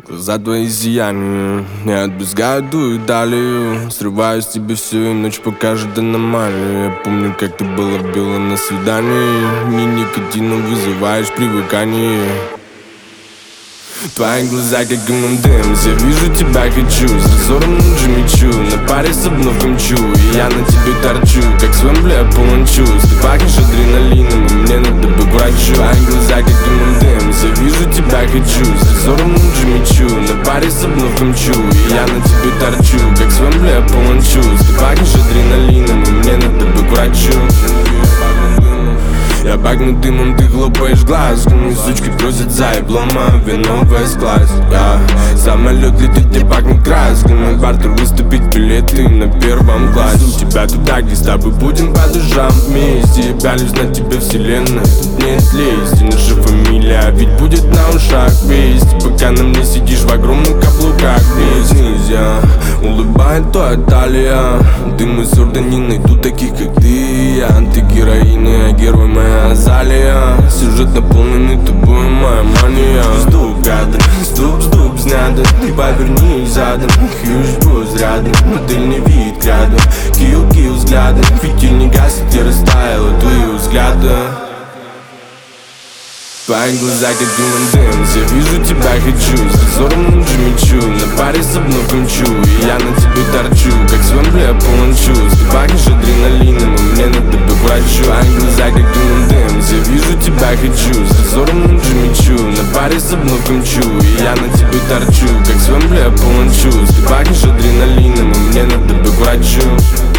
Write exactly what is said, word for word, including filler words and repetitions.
Глаза твои сияния не отбезгают, дуют далее. Срываю с тебя все, и ночь покажет аномалию. Я помню, как ты была бела на свидании. Мне никотином вызываешь привыкание. Твои глаза как гном дымс, я вижу тебя, хочу. С разором ночи мечу, на паре с обновком чу. И я на тебе торчу, как с Вэмбли полон чувств. Ты пахнешь адреналином, и мне надо бы к врачу. Твои глаза как гном дымс, я вижу тебя, хочу. С разором ночи мечу, на паре с обновком чу. И я на тебе торчу, как с Вэмбли полон чувств. Ты пахнешь адреналином, и мне надо бы к врачу. Я пахну дымом, ты хлопаешь глазками. Сучки просят за диплома, вино в эс-классе. Я самолет летит, где пахнет красками. Бартер выступить билеты на первом классе. У тебя туда, где с тобой будем по душам вместе. Я пялюсь на тебя, вселенная, тут нет лести. Наша фамилия ведь будет на ушах вести. Пока на мне сидишь в огромных каблуках. Вниз я улыбает твоя талия. Дым и сорда не найду таких, как ты. Антигероины, а герой моя Азалия. Сюжет наполненный тобой, моя мания. Жду кадр, стоп-стоп снято. Ты повернись задом, хьюж босс рядом. Модельный вид рядом, килл-килл взглядом. Фитиль не гасит, я растаяла твои взгляды. Твои глаза как гном дымс, я вижу тебя, хочу. С разором ночи мечу, на паре с обновком чу. И я на тебе торчу, как с Вэмбли полон чувств. Ты пахнешь адреналином, и мне надо бы к врачу. Твои глаза как гном дымс, я вижу тебя, хочу. С разором ночи мечу, на паре с обновком чу. И я на тебе торчу, как с Вэмбли полон чувств. Ты пахнешь адреналином, и мне надо бы к врачу.